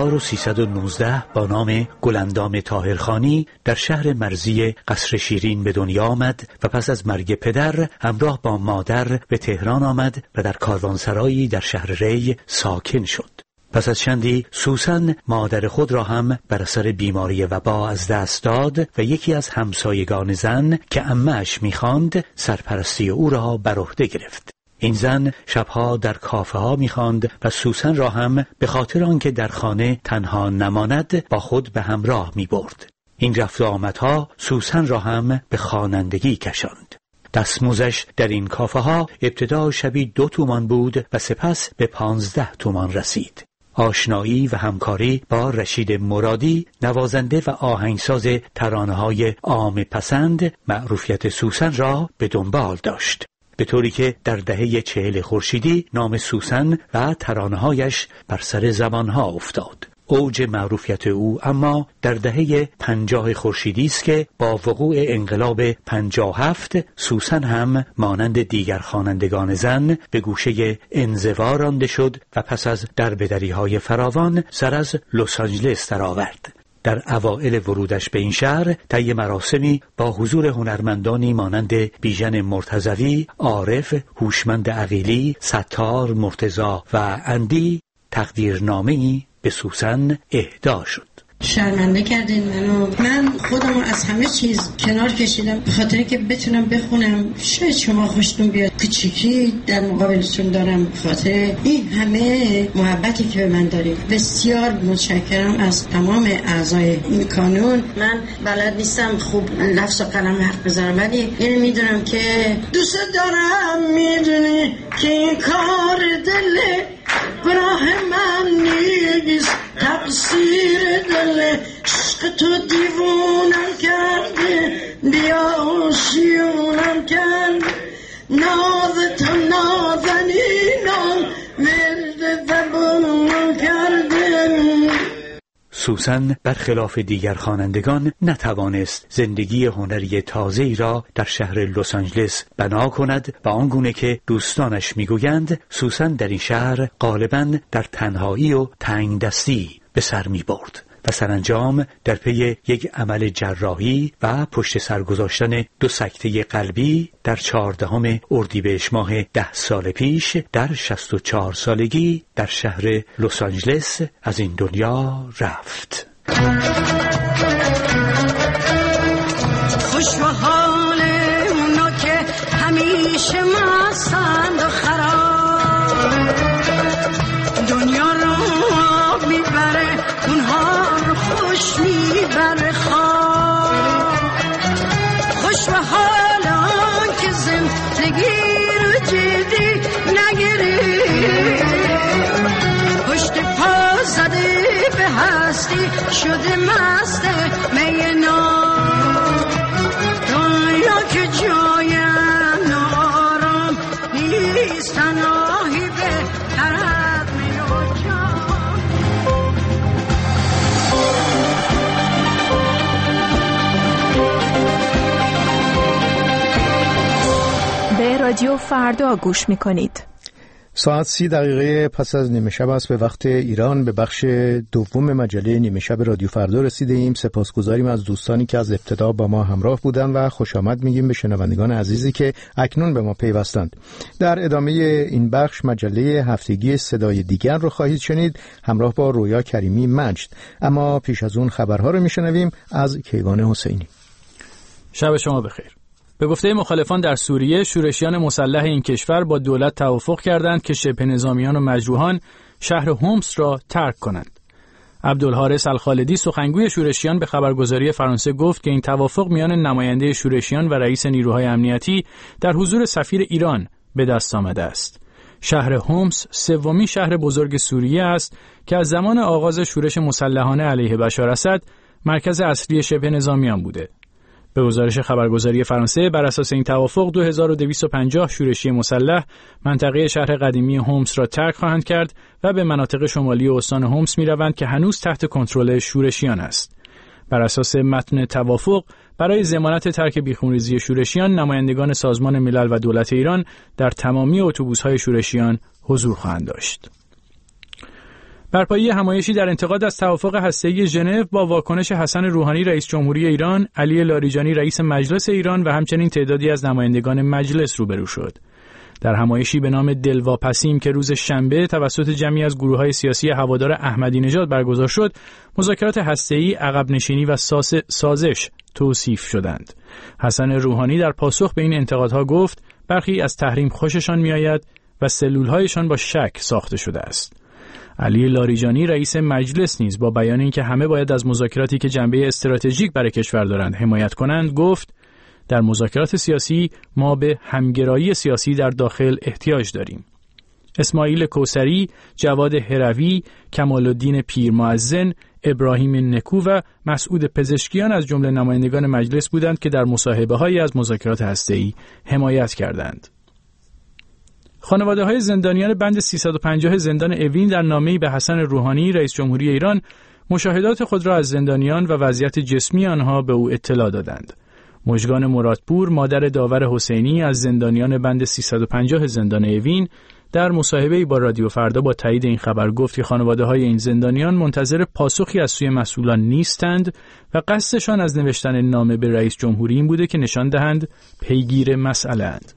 1319 با نام گلاندام طاهرخانی در شهر مرزی قصر شیرین به دنیا آمد و پس از مرگ پدر همراه با مادر به تهران آمد و در کاروانسرایی در شهر ری ساکن شد. پس از چندی سوسن مادر خود را هم بر اثر بیماری وبا از دست داد و یکی از همسایگان زن که عمه‌اش می‌خواند سرپرستی او را بر عهده گرفت. این زن شبها در کافه ها می‌خواند و سوسن را هم به خاطر آنکه در خانه تنها نماند با خود به همراه می‌برد. این رفت و آمدها سوسن را هم به خوانندگی کشاند. دستمزدش در این کافه ها ابتدا شبی 2 تومان بود و سپس به 15 تومان رسید. آشنایی و همکاری با رشید مرادی، نوازنده و آهنگساز ترانه‌های عامه پسند، معروفیت سوسن را به دنبال داشت، به طوری که در دهه 40 خورشیدی نام سوسن و ترانه‌هایش بر سر زبانها افتاد. اوج معروفیت او اما در دهه 50 خورشیدی است که با وقوع انقلاب 57 سوسن هم مانند دیگر خوانندگان زن به گوشه انزوا رانده شد و پس از دربدری‌های فراوان سر از لس آنجلس درآورد. در اوائل ورودش به این شهر طی مراسمی با حضور هنرمندانی مانند بیژن مرتضوی، عارف، هوشمند عقیلی، ستار، مرتضی و اندی تقدیرنامه‌ای به سوسن اهدا شد. شرمنده کردین من خودمو از همه چیز کنار کشیدم به خاطر که بتونم بخونم. شاید شما خوشتون بیاد کوچیکی در مقابلتون دارم به خاطر این همه محبتی که به من دارید. بسیار متشکرم از تمام اعضای این کانون. من بلد نیستم خوب لفظ و قلم حرف بزنم، ولی اینو میدونم که دوست دارم. میدونی که این کار دل براه من نیست، تقصیر دل عشق تو دیوونم کرده، بیاشیونم کرده، ناز تو نازنینم ورد زبونم کرده. سوسن برخلاف دیگر خوانندگان نتوانست زندگی هنری تازه‌ای را در شهر لس آنجلس بنا کند و آنگونه که دوستانش میگویند سوسن در این شهر غالباً در تنهایی و تنگ دستی به سر می برد. و سرانجام در پی یک عمل جراحی و پشت سر گذاشتن 2 سکته قلبی در 14 اردیبهشت ماه 10 سال پیش در 64 سالگی در شهر لس آنجلس از این دنیا رفت. خوش و حال اونا که همیشه مستند و خراب دنیا رو میبره اونها رو خوش میبره خواب خوش و حال آن که زندگی رو جدی نگیری پشت پا زده به هستی شده مست مینا دنیا که جای آرام نیست تنهایی بهتر از می و جان. به رادیو فردا گوش میکنید. ساعت 30 دقیقه پس از نیمه شب است، به وقت ایران. به بخش دوم مجله نیمه شب رادیو فردا رسیده ایم. سپاسگزاریم از دوستانی که از ابتدا با ما همراه بودند و خوش آمد میگیم به شنوندگان عزیزی که اکنون به ما پیوستند. در ادامه این بخش مجله هفتگی صدای دیگر رو خواهید شنید همراه با رویا کریمی مجد. اما پیش از اون خبرها رو میشنویم از کیوان حسینی. شب شما بخیر. به گفته مخالفان در سوریه، شورشیان مسلح این کشور با دولت توافق کردند که شبه نظامیان و مجروحان شهر هومس را ترک کنند. عبدالحارث الخالدی سخنگوی شورشیان به خبرگزاری فرانسه گفت که این توافق میان نماینده شورشیان و رئیس نیروهای امنیتی در حضور سفیر ایران به دست آمده است. شهر هومس سومین شهر بزرگ سوریه است که از زمان آغاز شورش مسلحانه علیه بشار اسد مرکز اصلی شبه نظامیان بوده. به گزارش خبرگزاری فرانسه، بر اساس این توافق 2250 شورشی مسلح منطقه شهر قدیمی هومس را ترک خواهند کرد و به مناطق شمالی استان هومس می‌روند که هنوز تحت کنترل شورشیان است. بر اساس متن توافق، برای ضمانت ترک بیخونریزی شورشیان، نمایندگان سازمان ملل و دولت ایران در تمامی اتوبوس‌های شورشیان حضور خواهند داشت. برپایی همایشی در انتقاد از توافق هسته‌ای ژنو با واکنش حسن روحانی رئیس جمهوری ایران، علی لاریجانی رئیس مجلس ایران و همچنین تعدادی از نمایندگان مجلس روبرو شد. در همایشی به نام دلواپسیم که روز شنبه توسط جمعی از گروه‌های سیاسی هوادار احمدی نژاد برگزار شد، مذاکرات هسته‌ای عقب نشینی و سازش توصیف شدند. حسن روحانی در پاسخ به این انتقادها گفت برخی از تحریم خوششان می‌آید و سلول‌هایشان با شک ساخته شده است. علی لاریجانی رئیس مجلس نیز با بیان اینکه همه باید از مذاکراتی که جنبه استراتژیک برای کشور دارند حمایت کنند گفت در مذاکرات سیاسی ما به همگرایی سیاسی در داخل احتیاج داریم. اسماعیل کوثری، جواد هروی، کمال‌الدین پیرمعزن، ابراهیم نکو و مسعود پزشکیان از جمله نمایندگان مجلس بودند که در مصاحبه‌هایی از مذاکرات هسته‌ای حمایت کردند. خانواده‌های زندانیان بند 350 زندان اوین در نامه‌ای به حسن روحانی رئیس جمهوری ایران مشاهدات خود را از زندانیان و وضعیت جسمی آنها به او اطلاع دادند. مژگان مرادپور، مادر داور حسینی از زندانیان بند 350 زندان اوین، در مصاحبه‌ای با رادیو فردا با تایید این خبر گفت که خانواده‌های این زندانیان منتظر پاسخی از سوی مسئولان نیستند و قصدشان از نوشتن نامه به رئیس جمهوری این بوده که نشان دهند پیگیر مسئله‌اند.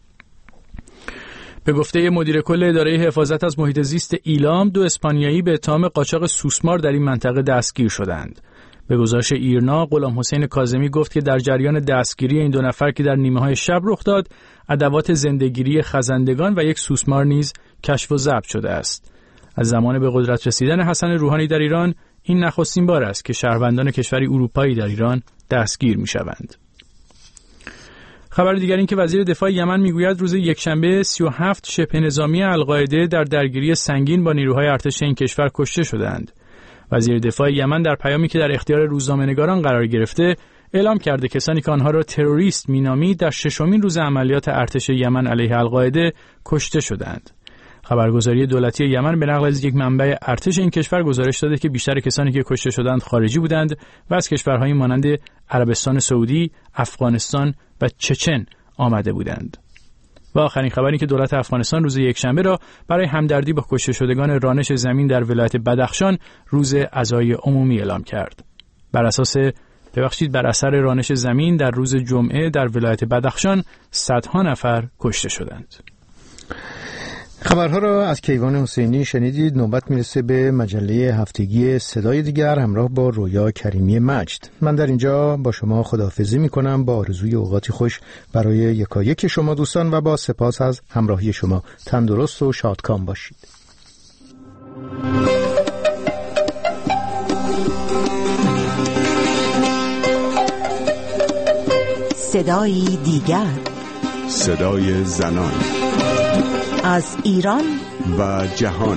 به گفته مدیر کل اداره حفاظت از محیط زیست ایلام، 2 اسپانیایی به اتهام قاچاق سوسمار در این منطقه دستگیر شدند. به گزارش ایرنا، غلام حسین کاظمی گفت که در جریان دستگیری این 2 نفر که در نیمه‌های شب رخ داد، ادوات زنده‌گیری خزندگان و یک سوسمار نیز کشف و ضبط شده است. از زمان به قدرت رسیدن حسن روحانی در ایران، این نخستین بار است که شهروندان کشوری اروپایی در ایران دستگیر می‌شوند. خبر دیگر این که وزیر دفاع یمن میگوید روز یکشنبه 37 شبه نظامی القاعده در درگیری سنگین با نیروهای ارتش این کشور کشته شدند. وزیر دفاع یمن در پیامی که در اختیار روزنامه‌نگاران قرار گرفته اعلام کرده کسانی که آنها را تروریست مینامید در 6مین روز عملیات ارتش یمن علیه القاعده کشته شدند. خبرگزاری دولتی یمن به نقل از یک منبع ارتش این کشور گزارش داده که بیشتر کسانی که کشته شدند خارجی بودند و از کشورهای مانند عربستان سعودی، افغانستان و چچن آمده بودند. و آخرین خبری که دولت افغانستان روز یکشنبه را برای همدردی با کشته شدگان رانش زمین در ولایت بدخشان روز عزای عمومی اعلام کرد. بر اثر رانش زمین در روز جمعه در ولایت بدخشان صدها نفر کشته شدند. خبرها را از کیوان حسینی شنیدید. نوبت میرسه به مجله هفتگی صدای دیگر همراه با رویا کریمی مجد. من در اینجا با شما خداحافظی میکنم با آرزوی اوقاتی خوش برای یکایک شما دوستان و با سپاس از همراهی شما. تندرست و شادکام باشید. صدای دیگر، صدای زنان از ایران و جهان.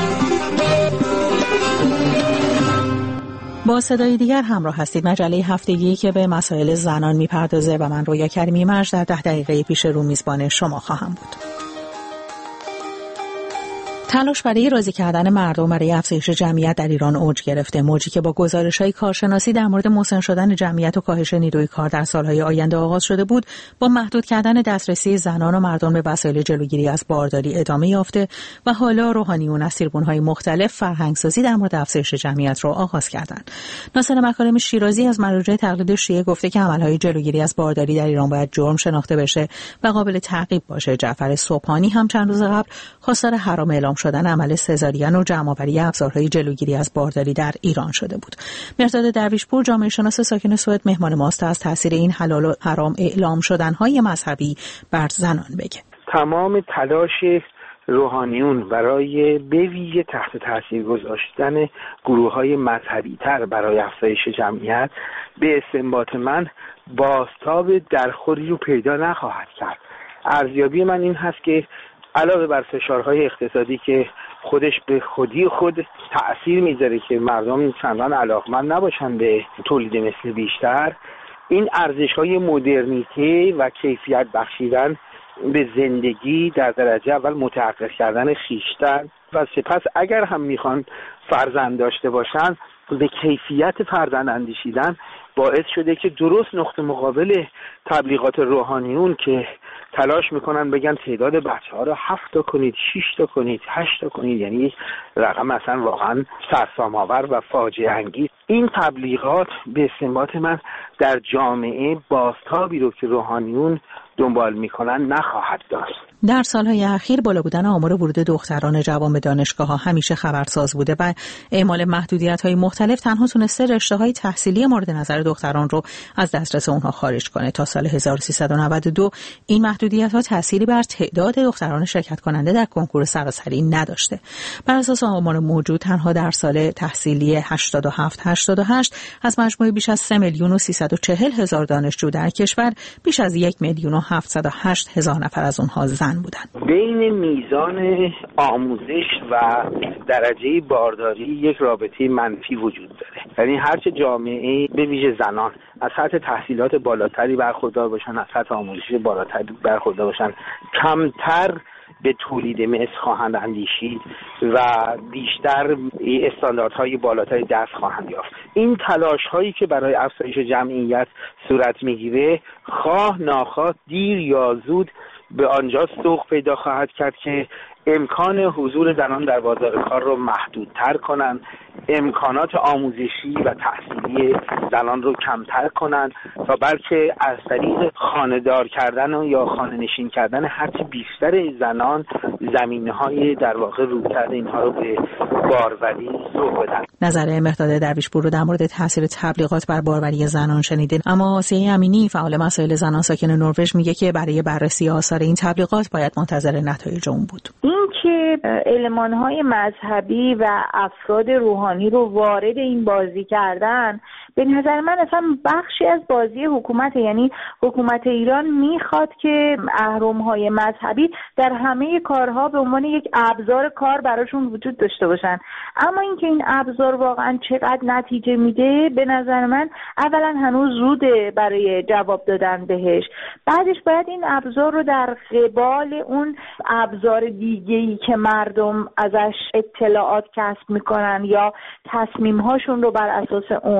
با صدای دیگر همراه هستید، مجله هفتگی که به مسائل زنان میپردازه و من رویا کریمی مجد در 10 دقیقه پیش رو میزبان شما خواهم بود. تلاش برای راضی کردن مردم برای افزایش جمعیت در ایران اوج گرفته. موجی که با گزارش‌های کارشناسی در مورد مسن شدن جمعیت و کاهش نیروی کار در سالهای آینده آغاز شده بود، با محدود کردن دسترسی زنان و مردم به وسایل جلوگیری از بارداری ادامه یافته و حالا روحانیون از تریبون‌های مختلف فرهنگسازی در مورد افزایش جمعیت را آغاز کردند. ناصر مکارم شیرازی از مراجع تقلید شیعه گفته که عمل‌های جلوگیری از بارداری در ایران باید جرم شناخته بشه و قابل تعقیب باشه. جعفر صبحانی هم چند روز قبل خواستار حرام اعلام شدن عمل سزارین و جمع‌آوری ابزارهای جلوگیری از بارداری در ایران شده بود. مرداد درویشپور جامعه شناس ساکن سوئد مهمان ماست از تاثیر این حلال و حرام اعلام شدن‌های مذهبی بر زنان بگه. تمام تلاش روحانیون برای به ویژه تحت تاثیر گذاشتن گروه‌های مذهبی‌تر برای افزایش جمعیت به استنباط من بازتاب درخوری رو پیدا نخواهد کرد. ارزیابی من این هست که علاوه بر فشارهای اقتصادی که خودش به خودی خود تأثیر میذاره که مردم چندان علاقمند نباشن به تولید مثل بیشتر، این ارزش‌های مدرنیته و کیفیت بخشیدن به زندگی در درجه اول متحقق کردن خویشتن و سپس اگر هم میخوان فرزند داشته باشن به کیفیت فرزند اندیشیدن باعث شده که درست نقطه مقابل تبلیغات روحانیون که تلاش میکنن بگن تعداد بچه‌ها رو 7 تا کنید، 6 تا کنید، 8 تا کنید، یعنی یک رقم مثلا واقعا سرسام‌آور و فاجعه انگیز. این تبلیغات به استنباط من در جامعه بازتابی رو که روحانیون دنبال میکنن نخواهد داشت. در سالهای اخیر بالا بودن آمار ورود دختران جوان به دانشگاه‌ها همیشه خبرساز بوده و اعمال محدودیت‌های مختلف تنها تونسته رشته‌های تحصیلی مورد نظر دختران رو از دسترس اونها خارج کنه. تا سال 1392 این محدودیت‌ها تأثیری بر تعداد دختران شرکت کننده در کنکور سراسری نداشته. بر اساس آمار موجود تنها در سال تحصیلی 87-88 از مجموع بیش از 3,340,000 دانشجو در کشور بیش از 1,708,000 نفر از اونها زن بودن. بین میزان آموزش و درجه بارداری یک رابطه منفی وجود داره. یعنی هرچه جامعه به ویژه زنان از سطح تحصیلات بالاتری برخوردار باشن، از سطح آموزش بالاتری برخوردار باشن، کمتر به تولید مثل خواهند اندیشید و بیشتر استانداردهای بالاتری دست خواهند یافت. این تلاش هایی که برای افزایش جمعیت صورت میگیره خواه ناخواه دیر یا زود به آنجا سوق پیدا خواهد کرد که امکان حضور زنان در بازار کار رو محدودتر کنند، امکانات آموزشی و تحصیلی زنان رو کمتر کنند تا بلکه از طریق خانه‌دار کردن یا خانه نشین کردن هرچی بیشتر زنان زمینه‌های در واقع رویکرد اینها رو به باروری سوق بدن. نظر مهداد درویشپور رو در مورد تاثیر تبلیغات بر باروری زنان شنیدین. اما آسیه امینی فعال مسائل زنان ساکن نروژ میگه که برای بررسی آثار این تبلیغات باید منتظر نتایج اون بود. این که المان‌های مذهبی و افراد روحانی رو وارد این بازی کردن به نظر من اصلا بخشی از بازی حکومت، یعنی حکومت ایران میخواد که اهرم‌های مذهبی در همه کارها به عنوان یک ابزار کار براشون وجود داشته باشن. اما اینکه این ابزار واقعا چقدر نتیجه میده به نظر من اولا هنوز زوده برای جواب دادن بهش. بعدش باید این ابزار رو در قبال اون ابزار دیگه‌ای که مردم ازش اطلاعات کسب میکنن یا تصمیم‌هاشون رو بر اساس اون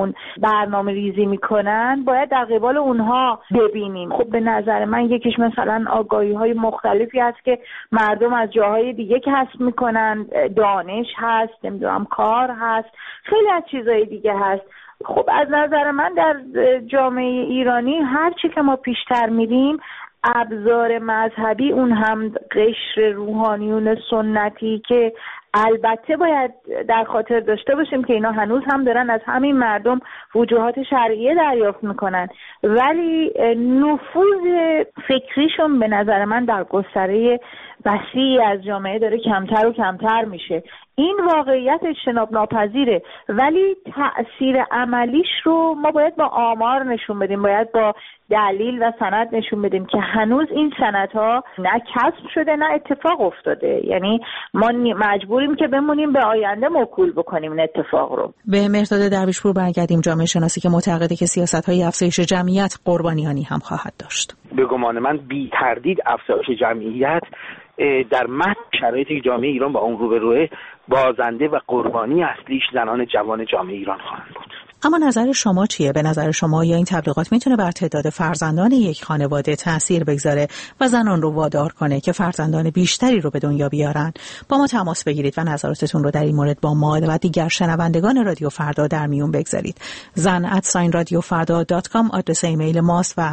برنامه ریزی میکنن باید در قبال اونها ببینیم. خب به نظر من یکیش مثلا آگاهی های مختلفی هست که مردم از جاهای دیگه کسب میکنن، دانش هست، نمیدونم کار هست، خیلی از چیزهای دیگه هست. خب از نظر من در جامعه ایرانی هرچی که ما پیشتر میریم ابزار مذهبی، اون هم قشر روحانیون سنتی که البته باید در خاطر داشته باشیم که اینا هنوز هم دارن از همین مردم وجوهات شرعیه دریافت میکنن، ولی نفوذ فکریشون به نظر من در گستره وسیعی از جامعه داره کمتر و کمتر میشه. این واقعیت اجتناب ناپذیره، ولی تأثیر عملیش رو ما باید با آمار نشون بدیم، باید با دلیل و سند نشون بدیم که هنوز این سندها نه کسب شده نه اتفاق افتاده. یعنی ما مجبوریم که بمونیم به آینده موکول بکنیم این اتفاق رو. به مهرداد درویشپور برگردیم، جامعه شناسی که معتقده که سیاست‌های افزایش جمعیت قربانیانی هم خواهد داشت. به گمان من بی تردید افزایش جمعیت در متن شرایطی که جامعه ایران با اون روبروه بازنده و قربانی اصلیش زنان جوان جامعه ایران خواهند بود. اما نظر شما چیه؟ به نظر شما یا این تبلیغات میتونه بر تعداد فرزندان یک خانواده تأثیر بگذاره و زنان رو وادار کنه که فرزندان بیشتری رو به دنیا بیارن؟ با ما تماس بگیرید و نظراتتون رو در این مورد با ما و دیگر شنوندگان رادیو فردا در میون بگذارید. zan@radiofarda.com آدرس ایمیل ماست و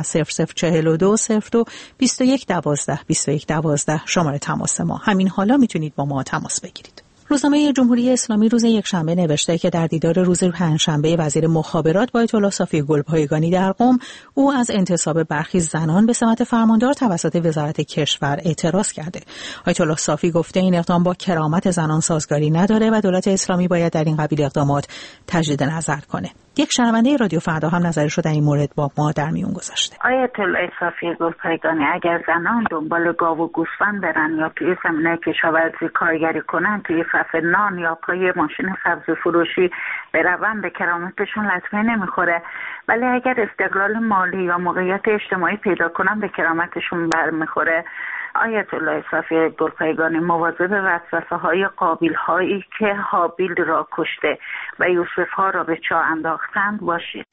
0042022112 شماره تماس ما. همین حالا میتونید با ما تماس بگیرید. روزنامه جمهوری اسلامی روز یکشنبه نوشته که در دیدار روز پنجشنبه وزیر مخابرات با آیت الله صافی گلپایگانی در قم، او از انتصاب برخی زنان به سمت فرماندار توسط وزارت کشور اعتراض کرده. آیت الله صافی گفته این اقدام با کرامت زنان سازگاری نداره و دولت اسلامی باید در این قبیل اقدامات تجدید نظر کنه. یک شنونده رادیو فردا هم نظرش رو در این مورد با ما در میون گذاشته. آیت الله صافی گلپایگانی اگر زنان دنبال گاو و گوسفند برن یا توی زمینه کشاورزی کارگری کنن، توی صف نان یا پای ماشین سبزی فروشی برون، به کرامتشون لطمه نمیخوره، ولی اگر استقلال مالی یا موقعیت اجتماعی پیدا کنن به کرامتشون برمیخوره. آیت الله صافی گلپایگانی مواظب وسوسه های قابیل هایی که هابیل را کشته و یوسف ها را به چاه انداختند باشید.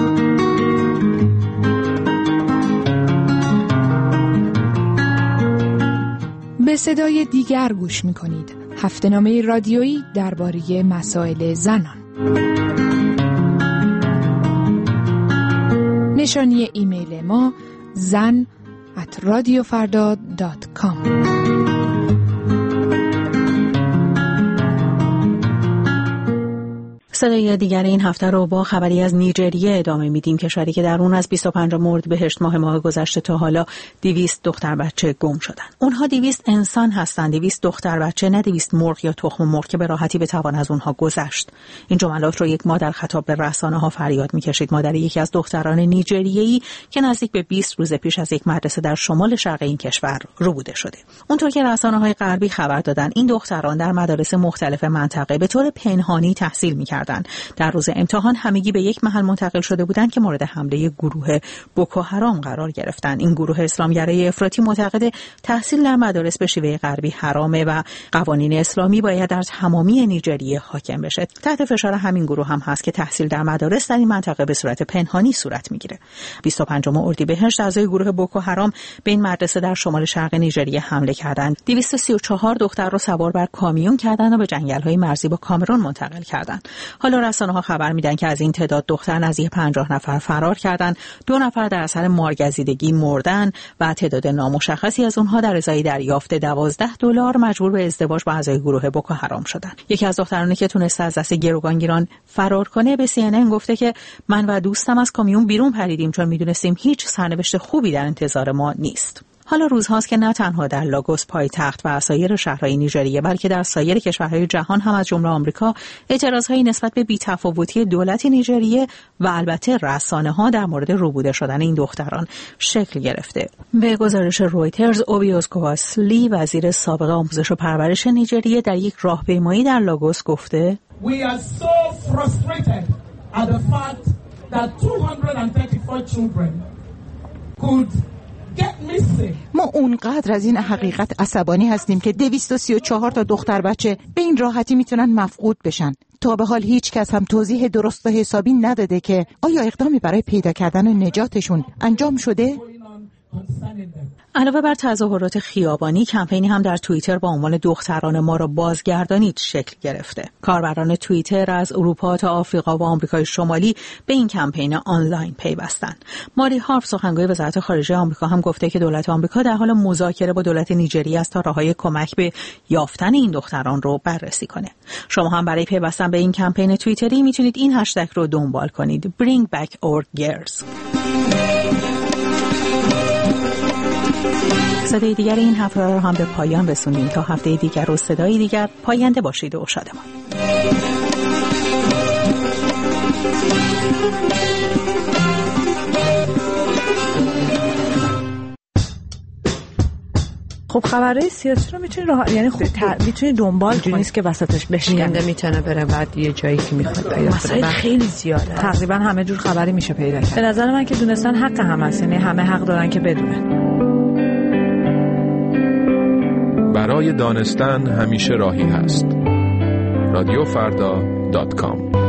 به صدای دیگر گوش می‌کنید. هفته‌نامه رادیویی درباره مسائل زنان. نشانی ایمیل ما zan@radiofarda.com. صدای دیگر این هفته رو با خبری از نیجریه ادامه میدیم، کشوری که در اون از 25 اردیبهشت ماه گذشته تا حالا 200 دختر بچه گم شدن. اونها 200 انسان هستند، 200 دختر بچه، نه 200 مرغ یا تخم مرغ که به راحتی بتوان از اونها گذشت. این جملات رو یک مادر خطاب به رسانه‌ها فریاد میکشید. مادر یکی از دختران نیجریه‌ای که نزدیک به 20 روز پیش از یک مدرسه در شمال شرق این کشور ربوده شده. اونطور که رسانه‌های غربی خبر دادن، این دختران در مدارس مختلف منطقه به طور پنهانی تحصیل می‌کردند. در روز امتحان همگی به یک محل منتقل شده بودند که مورد حمله گروه بوکو حرام قرار گرفتند. این گروه اسلامگرای افراطی معتقد تحصیل در مدارس به شیوه غربی حرامه و قوانین اسلامی باید در تمامی نیجریه حاکم بشه. تحت فشار همین گروه هم هست که تحصیل در مدارس در این منطقه به صورت پنهانی صورت میگیره. 25 اردیبهشت اعضای گروه بوکو حرام به این مدرسه در شمال شرق نیجریه حمله کردند. 234 دختر رو سوار بر کامیون کردند و به جنگل‌های مرزی با کامرون منتقل کردند. حالا رسانه‌ها خبر میدن که از این تعداد دختر نزدیک 50 نفر فرار کردند، 2 نفر در اثر مارگزیدگی مردن و تعداد نامشخصی از اونها در ازای دریافت $12 مجبور به ازدواج با اعضای گروه بوکو حرام شدند. یکی از دخترانی که تونسته از دست گروگانگیران فرار کنه به CNN گفته که من و دوستم از کامیون بیرون پریدیم چون میدونستیم هیچ سرنوشت خوبی در انتظار ما نیست. حالا روزهاست که نه تنها در لاگوس پایتخت و سایر شهرهای نیجریه بلکه در سایر کشورهای جهان هم از جمله آمریکا اعتراضهایی نسبت به بی‌تفاوتی دولت نیجریه و البته رسانه‌ها در مورد ربوده شدن این دختران شکل گرفته. به گزارش رویترز، اوبیوسکواسلی وزیر سابق آموزش و پرورش نیجریه در یک راهپیمایی در لاگوس گفته We are so frustrated at the fact that 234 children could ما اونقدر از این حقیقت عصبانی هستیم که 234 تا دختر بچه به این راحتی میتونن مفقود بشن. تا به حال هیچ کس هم توضیح درست و حسابی نداده که آیا اقدامی برای پیدا کردن نجاتشون انجام شده؟ علاوه بر تظاهرات خیابانی، کمپینی هم در توییتر با عنوان دختران ما را بازگردانید شکل گرفته. کاربران توییتر از اروپا تا آفریقا و آمریکای شمالی به این کمپین آنلاین پیوستند. ماری هارف، سخنگوی وزارت خارجه آمریکا، هم گفته که دولت آمریکا در حال مذاکره با دولت نیجریه است تا راههای کمک به یافتن این دختران رو بررسی کنه. شما هم برای پیوستن به این کمپین توییتری میتونید این هشتگ رو دنبال کنید: Bring Back Our Girls. صدای دیگر این هفته را هم به پایان رسوندیم. تا هفته دیگر و صدای دیگر، پاینده باشید و شادمان. خب خبرهای سیاسی رو میتونی یعنی میتونی دنبال کنی، نیست که وسطش بشکنه، میتونه بره بعد یه جایی که میخواد پیدا مسائل خیلی زیاده، تقریبا همه جور خبری میشه پیدا کرد. به نظر من که دونستن حق هم هست، یعنی همه حق دارن که بدونن. برای دانستن همیشه راهی هست. رادیوفردا.com